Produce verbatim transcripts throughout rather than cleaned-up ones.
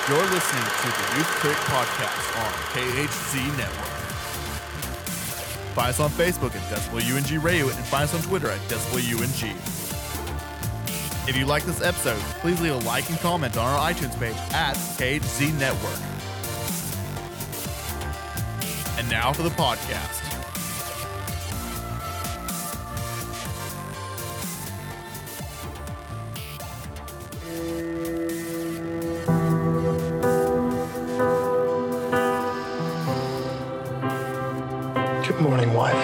You're listening to the Youth Critic Podcast on K H Z Network. Find us on Facebook at Decibel U N G Radio and find us on Twitter at Decibel U N G. If you like this episode, please leave a like and comment on our iTunes page at K H Z Network. And now for the podcast. Good morning, wife.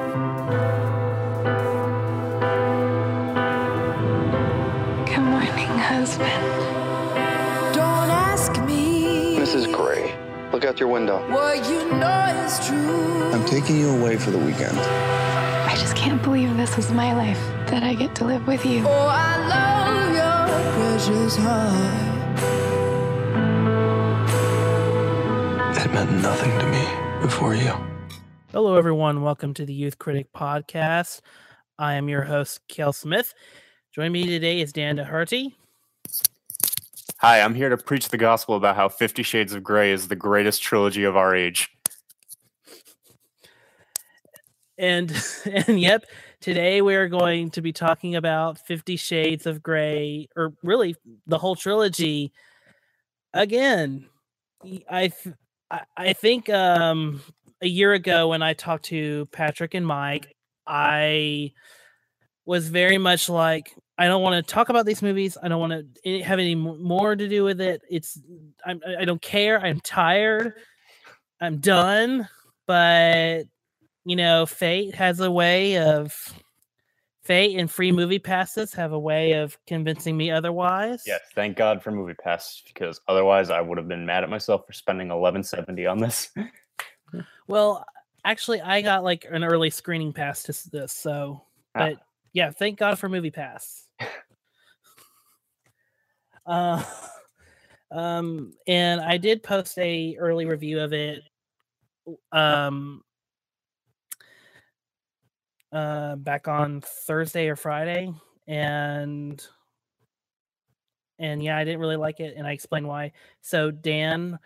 Good morning, husband. Don't ask me. Missus Gray, look out your window. What you know is true. I'm taking you away for the weekend. I just can't believe this is my life, that I get to live with you. Oh, I love your precious heart. It meant nothing to me before you. Hello, everyone. Welcome to the Youth Critic Podcast. I am your host, Kel Smith. Joining me today is Dan Doherty. Hi, I'm here to preach the gospel about how Fifty Shades of Grey is the greatest trilogy of our age. And, and yep, today we're going to be talking about Fifty Shades of Grey, or really the whole trilogy. Again, I, I, I think... Um, A year ago, when I talked to Patrick and Mike, I was very much like, I don't want to talk about these movies. I don't want to have any more to do with it. It's, I'm, I don't care. I'm tired. I'm done. But, you know, fate has a way of, fate and free movie passes have a way of convincing me otherwise. Yes, thank God for Movie Pass, because otherwise I would have been mad at myself for spending eleven seventy on this. Well, actually, I got like an early screening pass to this, so but ah. yeah, thank God for Movie Pass. uh, um, and I did post a early review of it, um, uh, back on Thursday or Friday, and and yeah, I didn't really like it, and I explained why. So, Dan,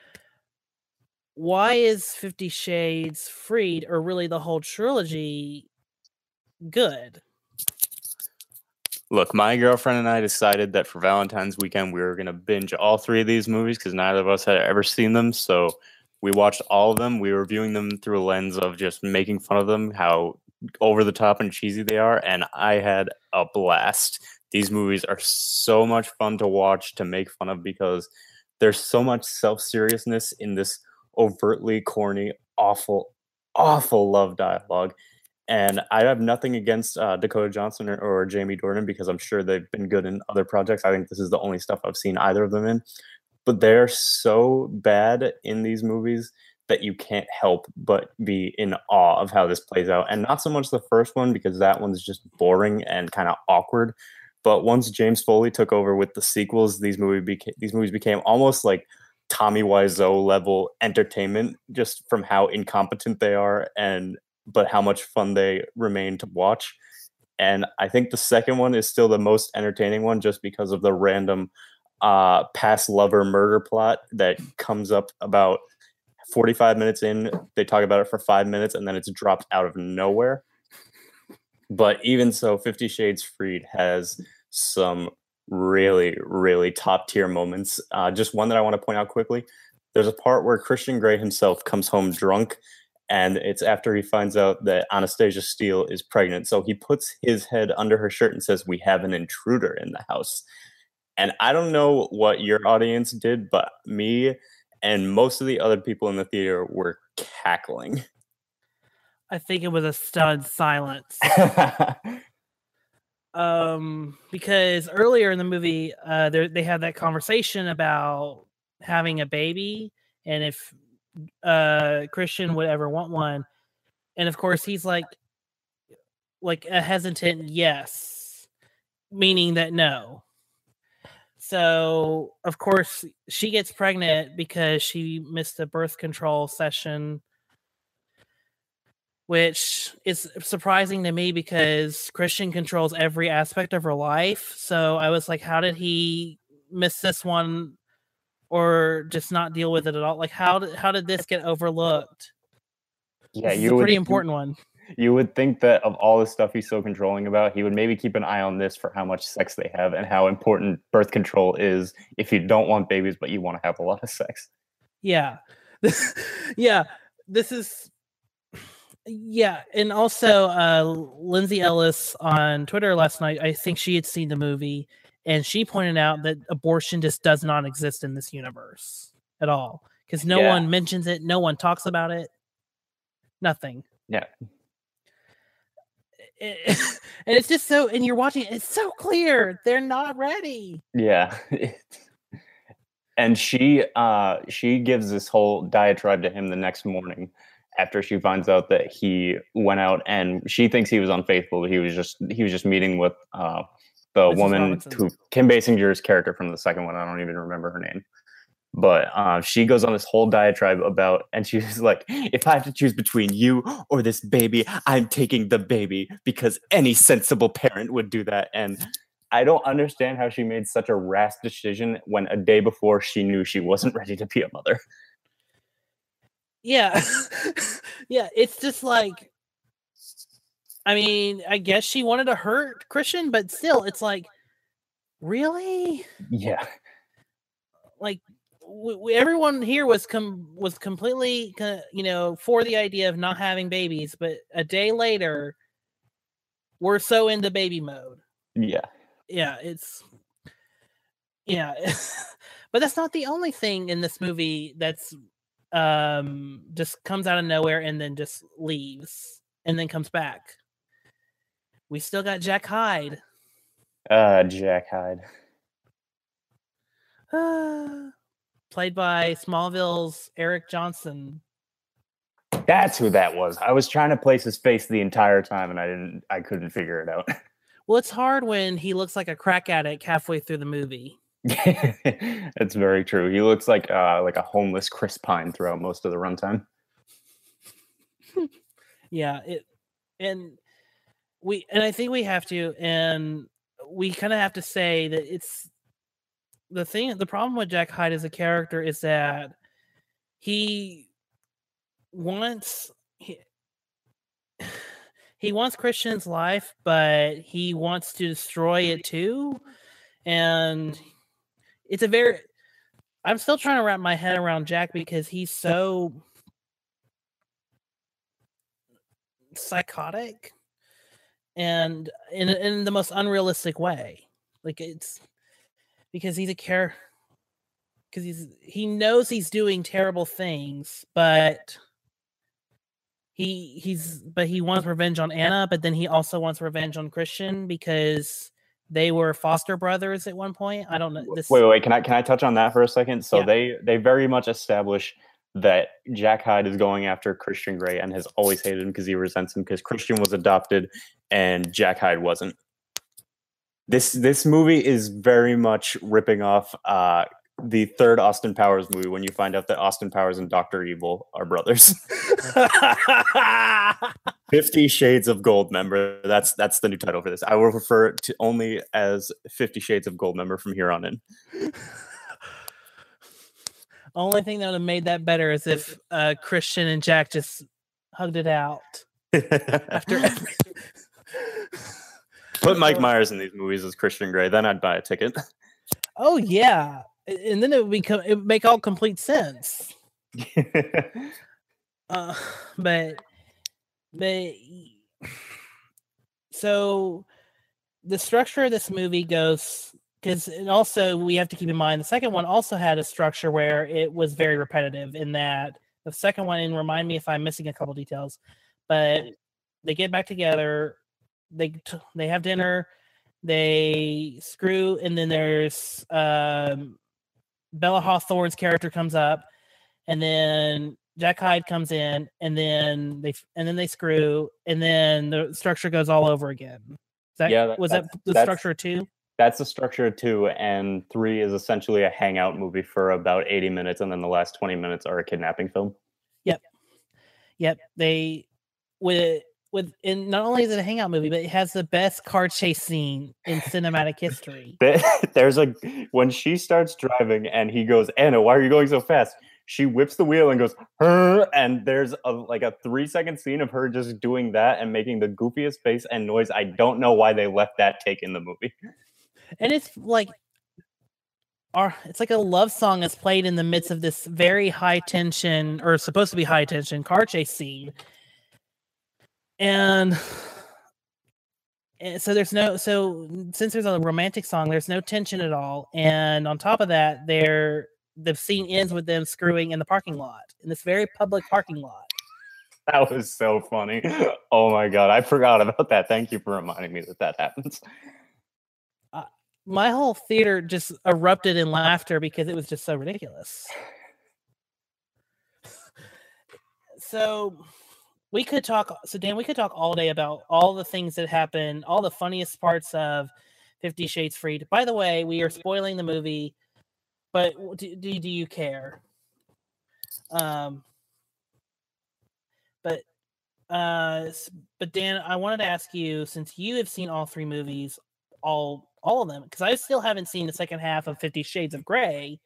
why is Fifty Shades Freed, or really the whole trilogy, good? Look, my girlfriend and I decided that for Valentine's weekend we were going to binge all three of these movies because neither of us had ever seen them. So we watched all of them. We were viewing them through a lens of just making fun of them, how over the top and cheesy they are. And I had a blast. These movies are so much fun to watch, to make fun of, because there's so much self-seriousness in this overtly corny, awful, awful love dialogue. And I have nothing against uh, Dakota Johnson or, or Jamie Dornan, because I'm sure they've been good in other projects. I think this is the only stuff I've seen either of them in. But they're so bad in these movies that you can't help but be in awe of how this plays out. And not so much the first one, because that one's just boring and kind of awkward. But once James Foley took over with the sequels, these movie beca- these movies became almost like Tommy Wiseau level entertainment, just from how incompetent they are, and but how much fun they remain to watch. And I think the second one is still the most entertaining one, just because of the random uh, past lover murder plot that comes up about forty-five minutes in. They talk about it for five minutes and then it's dropped out of nowhere. But even so, Fifty Shades Freed has some really, really top tier moments. Uh, just one that I want to point out quickly. There's a part where Christian Grey himself comes home drunk, and it's after he finds out that Anastasia Steele is pregnant. So he puts his head under her shirt and says, "We have an intruder in the house." And I don't know what your audience did, but me and most of the other people in the theater were cackling. I think it was a stunned silence. Um, because earlier in the movie, uh, they had that conversation about having a baby, and if uh, Christian would ever want one, and of course he's like, like a hesitant yes, meaning that no. So of course she gets pregnant because she missed a birth control session, which is surprising to me because Christian controls every aspect of her life. So I was like, how did he miss this one or just not deal with it at all? Like, how did how did this get overlooked? Yeah, This is you a would pretty think- important one. You would think that of all the stuff he's so controlling about, he would maybe keep an eye on this for how much sex they have and how important birth control is if you don't want babies, but you want to have a lot of sex. Yeah. yeah. This is yeah. And also uh Lindsay Ellis on Twitter last night, I think she had seen the movie, and she pointed out that abortion just does not exist in this universe at all. Because no Yeah. one mentions it, no one talks about it. Nothing. Yeah. and it's just so, and you're watching it, it's so clear they're not ready. Yeah. And she uh she gives this whole diatribe to him the next morning after she finds out that he went out, and she thinks he was unfaithful, but he was just he was just meeting with uh the Missus woman Robinson. who Kim Basinger's character from the second one. I don't even remember her name. But uh, she goes on this whole diatribe about, and she's like, if I have to choose between you or this baby, I'm taking the baby, because any sensible parent would do that. And I don't understand how she made such a rash decision when a day before she knew she wasn't ready to be a mother. Yeah. yeah. It's just like, I mean, I guess she wanted to hurt Christian, but still, it's like, really? Yeah. Like, we, we, everyone here was com- was completely, uh, you know, for the idea of not having babies, but a day later, we're so into baby mode. Yeah. Yeah, it's yeah, but that's not the only thing in this movie that's um just comes out of nowhere and then just leaves and then comes back. We still got Jack Hyde. Uh, Jack Hyde. Uh, played by Smallville's Eric Johnson. That's who that was. I was trying to place his face the entire time, and I didn't. I couldn't figure it out. Well, it's hard when he looks like a crack addict halfway through the movie. That's very true. He looks like uh, like a homeless Chris Pine throughout most of the runtime. Yeah, it and we and I think we have to, and we kind of have to say that it's the thing. The problem with Jack Hyde as a character is that he wants he, he wants Christian's life, but he wants to destroy it too. And it's a very I'm still trying to wrap my head around Jack because he's so psychotic and in in the most unrealistic way. Like it's because he's a care because he's he knows he's doing terrible things, but he he's but he wants revenge on Anna, but then he also wants revenge on Christian because they were foster brothers at one point. I don't know. This... Wait, wait, wait. Can I can I touch on that for a second? So Yeah. they they very much establish that Jack Hyde is going after Christian Grey and has always hated him because he resents him because Christian was adopted and Jack Hyde wasn't. This this movie is very much ripping off uh, the third Austin Powers movie when you find out that Austin Powers and Doctor Evil are brothers. Fifty Shades of Goldmember. That's that's the new title for this. I will refer to only as Fifty Shades of Goldmember from here on in. Only thing that would have made that better is if uh, Christian and Jack just hugged it out after every... Put Mike Myers in these movies as Christian Grey, then I'd buy a ticket. Oh yeah, and then it would become it would make all complete sense. uh, but but so the structure of this movie goes because and also we have to keep in mind the second one also had a structure where it was very repetitive in that the second one, and remind me if I'm missing a couple details, but they get back together, they t- they have dinner, they screw, and then there's um, Bella Hawthorne's character comes up, and then Jack Hyde comes in, and then they and then they screw, and then the structure goes all over again. Is that, Yeah, that- was that that's- the that's- structure too? That's the structure of two, and three is essentially a hangout movie for about eighty minutes, and then the last twenty minutes are a kidnapping film. Yep. Yep. They with with and not only is it a hangout movie, but it has the best car chase scene in cinematic history. There's a when she starts driving and he goes, Anna, why are you going so fast? She whips the wheel and goes, her, and there's a like a three second scene of her just doing that and making the goofiest face and noise. I don't know why they left that take in the movie. And it's like our it's like a love song that's played in the midst of this very high tension, or supposed to be high tension, car chase scene. And, and so there's no so since there's a romantic song, there's no tension at all. And on top of that, there the scene ends with them screwing in the parking lot, in this very public parking lot. That was so funny. Oh my god, I forgot about that. Thank you for reminding me that that happens. Uh, my whole theater just erupted in laughter because it was just so ridiculous. So we could talk. So Dan, we could talk all day about all the things that happen, all the funniest parts of Fifty Shades Freed. By the way, we are spoiling the movie, but do, do, do you care? Um, but uh, but Dan, I wanted to ask you, since you have seen all three movies, all all of them, because I still haven't seen the second half of Fifty Shades of Grey.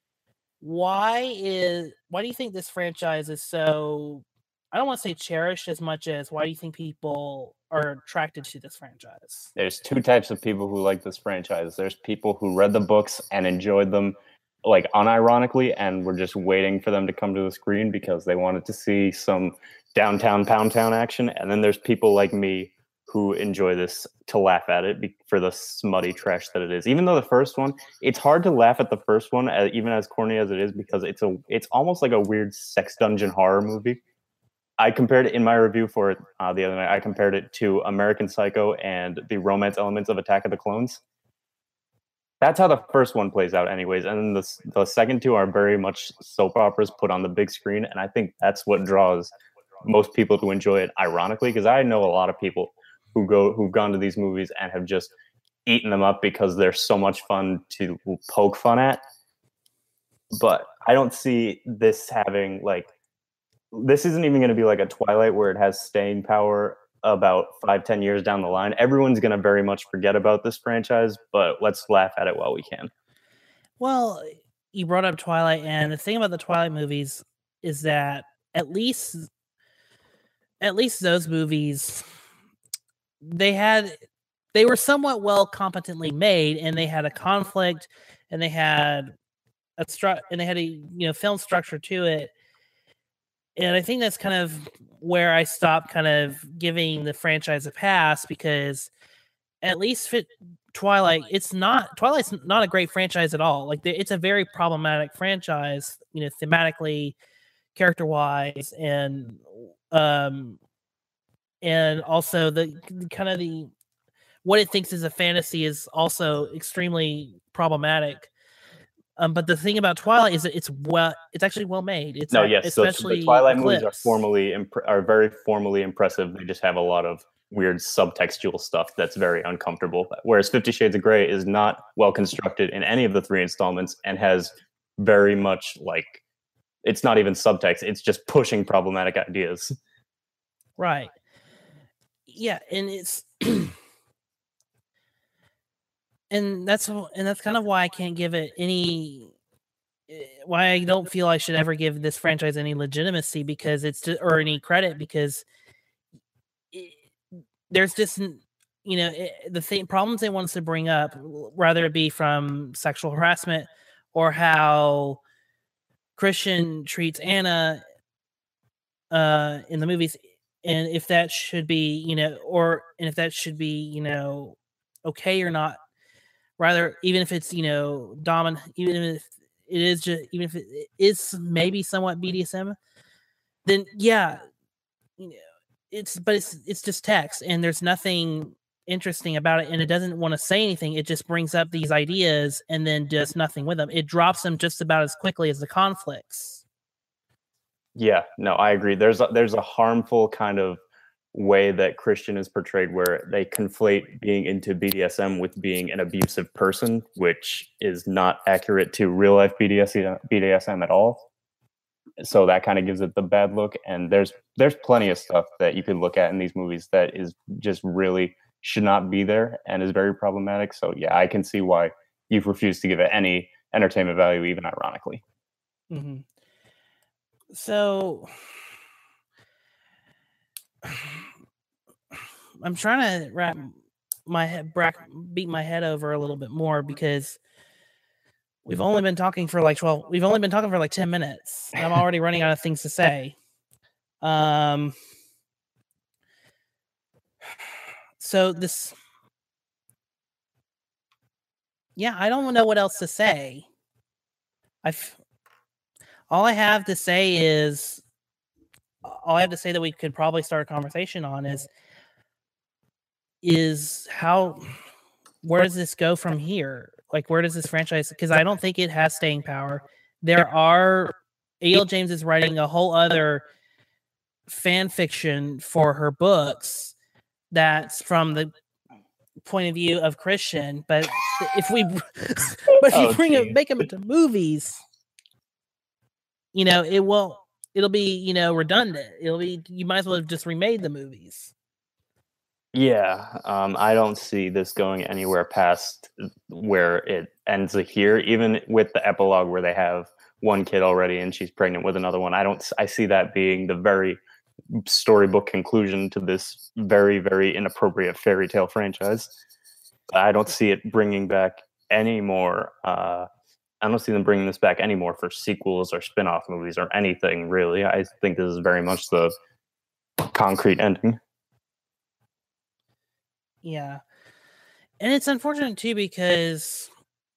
Why is why do you think this franchise is so? I don't want to say cherished as much as why do you think people are attracted to this franchise? There's two types of people who like this franchise. There's people who read the books and enjoyed them, like unironically, and were just waiting for them to come to the screen because they wanted to see some downtown Pound Town action. And then there's people like me who enjoy this to laugh at it for the smutty trash that it is. Even though the first one, it's hard to laugh at the first one, even as corny as it is, because it's a it's almost like a weird sex dungeon horror movie. I compared it in my review for it uh, the other night. I compared it to American Psycho and the romance elements of Attack of the Clones. That's how the first one plays out anyways. And then the, the second two are very much soap operas put on the big screen. And I think that's what draws most people to enjoy it, ironically, because I know a lot of people who go, who've gone to these movies and have just eaten them up because they're so much fun to poke fun at. But I don't see this having like, this isn't even going to be like a Twilight where it has staying power about five, ten years down the line. Everyone's going to very much forget about this franchise, but let's laugh at it while we can. Well, you brought up Twilight, and the thing about the Twilight movies is that at least, at least those movies, they had, they were somewhat well competently made, and they had a conflict, and they had a stru- and they had a you know film structure to it. And I think that's kind of where I stopped kind of giving the franchise a pass, because at least fit Twilight, it's not Twilight's not a great franchise at all. Like it's a very problematic franchise, you know, thematically, character wise, and um, and also the kind of the what it thinks is a fantasy is also extremely problematic. Um, but the thing about Twilight is that it's well, it's actually well made. It's no, yes. especially so the Twilight Eclipse. movies are formally imp- are very formally impressive. They just have a lot of weird subtextual stuff that's very uncomfortable. Whereas Fifty Shades of Grey is not well constructed in any of the three installments and has very much like it's not even subtext. It's just pushing problematic ideas. Right. Yeah, and it's. And that's and that's kind of why I can't give it any, why I don't feel I should ever give this franchise any legitimacy, because it's just, or any credit, because it, there's just, you know, it, the same problems they want us to bring up, whether it be from sexual harassment or how Christian treats Anna uh, in the movies, and if that should be, you know, or and if that should be, you know, okay or not. Rather, even if it's, you know, dominant, even if it is just, even if it is maybe somewhat B D S M, then yeah, you know, it's, but it's, it's just text, and there's nothing interesting about it, and it doesn't want to say anything. It just brings up these ideas and then does nothing with them. It drops them just about as quickly as the conflicts. Yeah, no, I agree. There's a, there's a harmful kind of way that Christian is portrayed where they conflate being into B D S M with being an abusive person, which is not accurate to real life B D S M at all. So that kind of gives it the bad look. And there's there's plenty of stuff that you could look at in these movies that is just really should not be there and is very problematic. So yeah, I can see why you've refused to give it any entertainment value, even ironically. Mm-hmm. So I'm trying to wrap my head, beat my head over a little bit more because we've only been talking for like twelve. We've only been talking for like ten minutes. And I'm already running out of things to say. Um. So this, yeah, I don't know what else to say. I've all I have to say is all I have to say that we could probably start a conversation on is is how where does this go from here? Like, where does this franchise? Because I don't think it has staying power. There are A L James is writing a whole other fan fiction for her books that's from the point of view of Christian, but if we but if you Oh, bring it geez. make them into movies, you know, it will it'll be, you know, redundant. It'll be you might as well have just remade the movies. Yeah, um, I don't see this going anywhere past where it ends here. Even with the epilogue where they have one kid already and she's pregnant with another one, I don't. I see that being the very storybook conclusion to this very, very inappropriate fairy tale franchise. I don't see it bringing back any more. Uh, I don't see them bringing this back anymore for sequels or spin-off movies or anything really. I think this is very much the concrete ending. Yeah. And it's unfortunate too because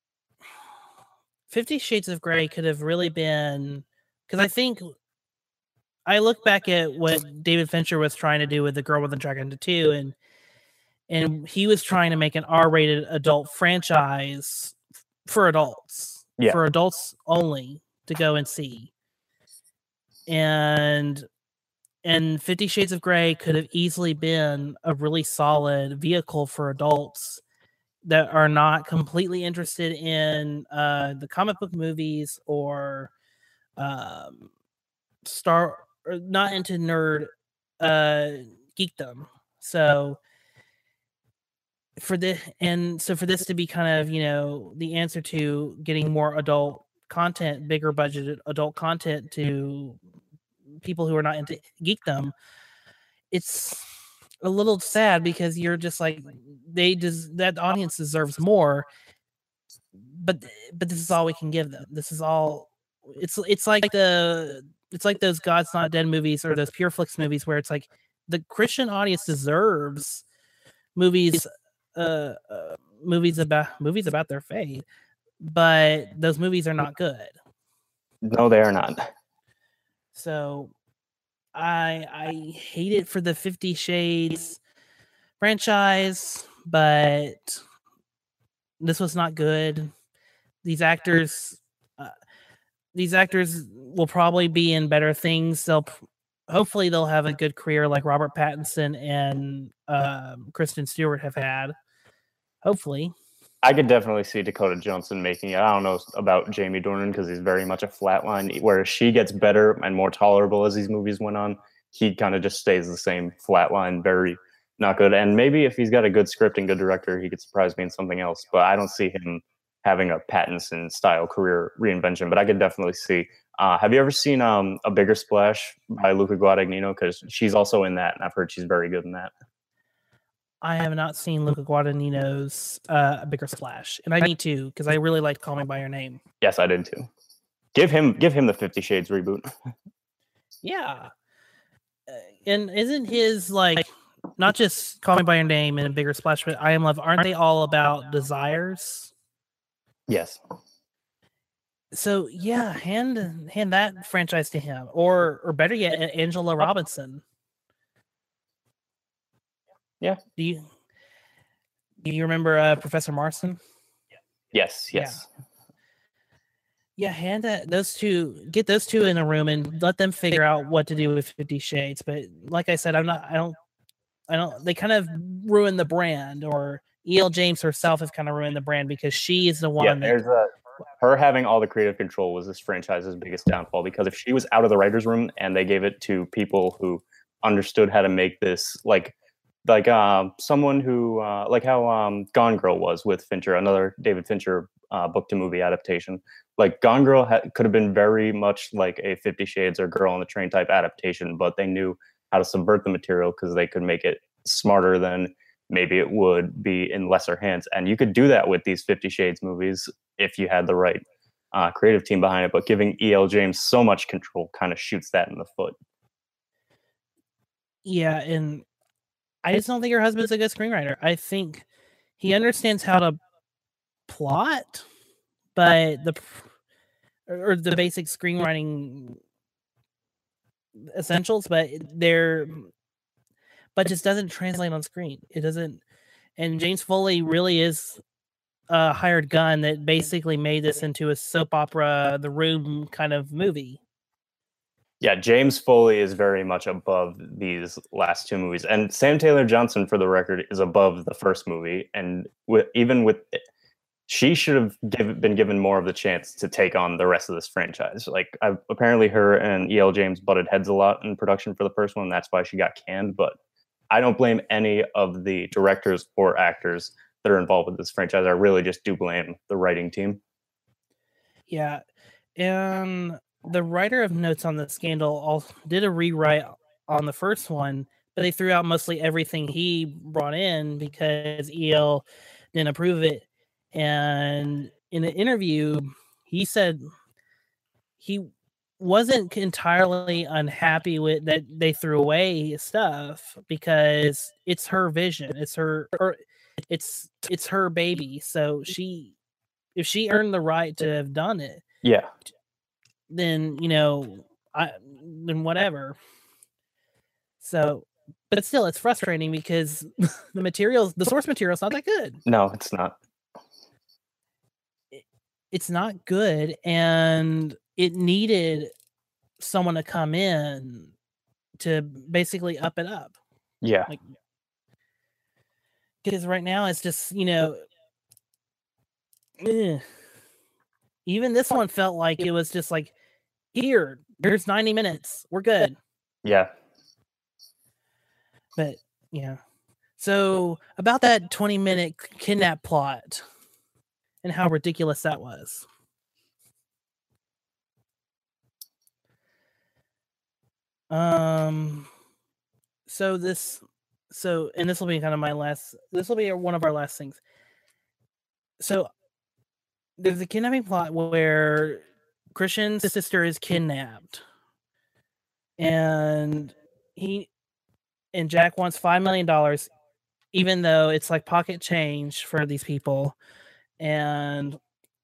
Fifty Shades of Grey could have really been, because I think I look back at what David Fincher was trying to do with The Girl with the Dragon Tattoo, and and he was trying to make an R-rated adult franchise for adults, Yeah. for adults only to go and see. And and Fifty Shades of Grey could have easily been a really solid vehicle for adults that are not completely interested in uh, the comic book movies or um, Star, or not into nerd uh, geekdom. So for this, and so for this to be kind of, you know, the answer to getting more adult content, bigger budgeted adult content to people who are not into geekdom, it's a little sad because you're just like, they des- that audience deserves more, but but this is all we can give them. This is all. It's it's like the it's like those God's Not Dead movies or those Pure Flix movies where it's like the Christian audience deserves movies, uh, uh movies about movies about their faith, but those movies are not good. No, they are not. So I I hate it for the Fifty Shades franchise, but this was not good. These actors, uh, these actors will probably be in better things. They'll hopefully they'll have a good career like Robert Pattinson and um, Kristen Stewart have had. Hopefully. I could definitely see Dakota Johnson making it. I don't know about Jamie Dornan because he's very much a flatline. Where she gets better and more tolerable as these movies went on, he kind of just stays the same flatline, very not good. And maybe if he's got a good script and good director, he could surprise me in something else. But I don't see him having a Pattinson style career reinvention. But I could definitely see. Uh, have you ever seen um, A Bigger Splash by Luca Guadagnino? Because she's also in that, and I've heard she's very good in that. I have not seen Luca Guadagnino's uh, A Bigger Splash, and I need to because I really liked Call Me by Your Name. Yes, I did too. Give him, give him the Fifty Shades reboot. Yeah, uh, and isn't his like not just Call Me by Your Name and A Bigger Splash, but I Am Love? Aren't they all about desires? Yes. So yeah, hand hand that franchise to him, or or better yet, Angela Robinson. Yeah. Do you do you remember uh, Professor Marston? Yes. Yes. Yeah. Yeah, hand that those two, get those two in a room and let them figure out what to do with Fifty Shades. But like I said, I'm not. I don't. I don't. They kind of ruin the brand, or E L James herself has kind of ruined the brand because she is the one. Yeah. that, There's a her having all the creative control was this franchise's biggest downfall because if she was out of the writers' room and they gave it to people who understood how to make this like like uh, someone who uh, like how um, Gone Girl was with Fincher, another David Fincher uh, book to movie adaptation. Like Gone Girl ha- could have been very much like a Fifty Shades or Girl on the Train type adaptation, but they knew how to subvert the material because they could make it smarter than maybe it would be in lesser hands. And you could do that with these Fifty Shades movies if you had the right uh, creative team behind it. But giving E L. James so much control kind of shoots that in the foot. Yeah, and I just don't think her husband's a good screenwriter. I think he understands how to plot, but the or the basic screenwriting essentials, but they're but just doesn't translate on screen. It doesn't. And James Foley really is a hired gun that basically made this into a soap opera, The Room kind of movie. Yeah, James Foley is very much above these last two movies, and Sam Taylor Johnson, for the record, is above the first movie. And with, even with, she should have give, been given more of the chance to take on the rest of this franchise. Like, I've, apparently, her and E L. James butted heads a lot in production for the first one. And that's why she got canned. But I don't blame any of the directors or actors that are involved with this franchise. I really just do blame the writing team. Yeah, and the writer of notes on the scandal all did a rewrite on the first one, but they threw out mostly everything he brought in because E L didn't approve of it. And in an interview, he said he wasn't entirely unhappy with that they threw away stuff because it's her vision. It's her, or it's it's her baby. So she, if she earned the right to have done it, yeah, then, you know, I then whatever. So, but still, it's frustrating because the materials, the source material, is not that good. No, it's not. It, it's not good, and it needed someone to come in to basically up it up. Yeah, like, because right now it's just, you know, eh. Even this one felt like it was just like, here, here's ninety minutes, we're good. Yeah. But yeah. So about that twenty minute kidnap plot and how ridiculous that was. Um so this so and this will be kind of my last this will be one of our last things. So there's a kidnapping plot where Christian's sister is kidnapped, and he and Jack wants five million dollars, even though it's like pocket change for these people, and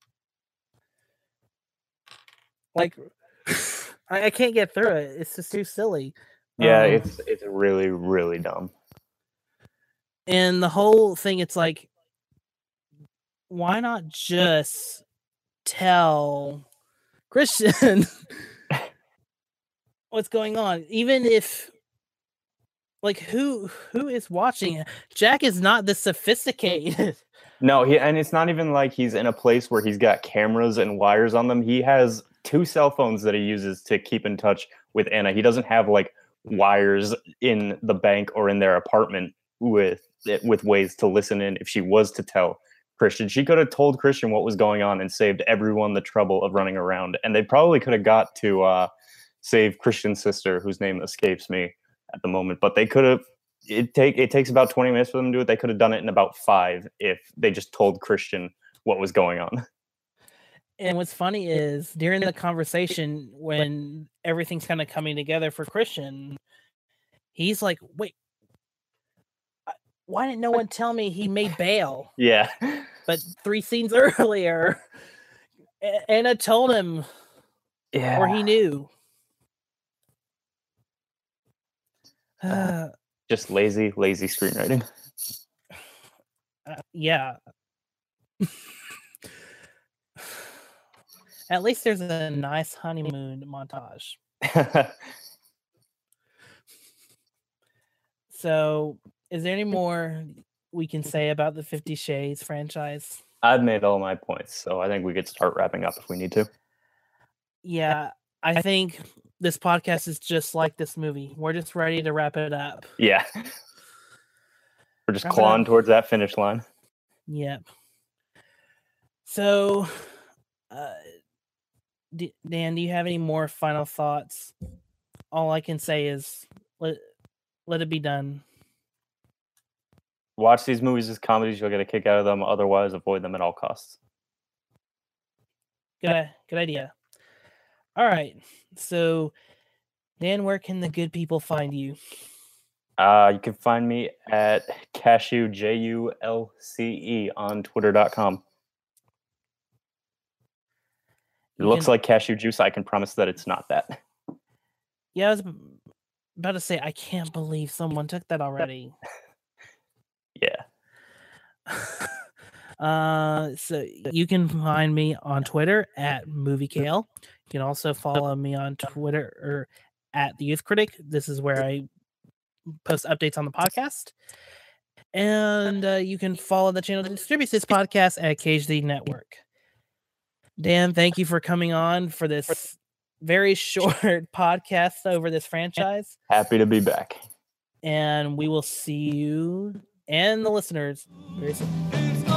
like I, I can't get through it. It's just too silly. Yeah, Um, it's it's really really dumb. And the whole thing, it's like, why not just tell Christian what's going on? Even if, like, who who is watching it? Jack is not this sophisticated. No, he and it's not even like he's in a place where he's got cameras and wires on them. He has two cell phones that he uses to keep in touch with Anna. He doesn't have like wires in the bank or in their apartment with with ways to listen in if she was to tell Christian. She could have told Christian what was going on and saved everyone the trouble of running around. And they probably could have got to uh, save Christian's sister, whose name escapes me at the moment. But they could have. It take it takes about twenty minutes for them to do it. They could have done it in about five if they just told Christian what was going on. And what's funny is during the conversation when everything's kind of coming together for Christian, he's like, "Wait, why didn't no one tell me he made bail?" Yeah. But three scenes earlier, Anna told him, Yeah. or he knew. Uh, Just lazy, lazy screenwriting. uh, yeah. At least there's a nice honeymoon montage. So, is there any more we can say about the Fifty Shades franchise? I've made all my points, so I think we could start wrapping up if we need to. Yeah, I think this podcast is just like this movie. We're just ready to wrap it up. Yeah. We're just Wrap it clawing up. towards that finish line. Yep. So, uh, D- Dan, do you have any more final thoughts? All I can say is let let it be done. Watch these movies as comedies. You'll get a kick out of them. Otherwise, avoid them at all costs. Good, good idea. All right. So, Dan, where can the good people find you? Uh, you can find me at Cashew, J U L C E, on twitter dot com. It You looks can- like cashew juice. I can promise that it's not that. Yeah, I was about to say, I can't believe someone took that already. Yeah. uh, so you can find me on Twitter at MovieKale. You can also follow me on Twitter or at the Youth Critic. This is where I post updates on the podcast. And uh, you can follow the channel that distributes this podcast at K H Z Network. Dan, thank you for coming on for this very short podcast over this franchise. Happy to be back. And we will see you and the listeners very soon.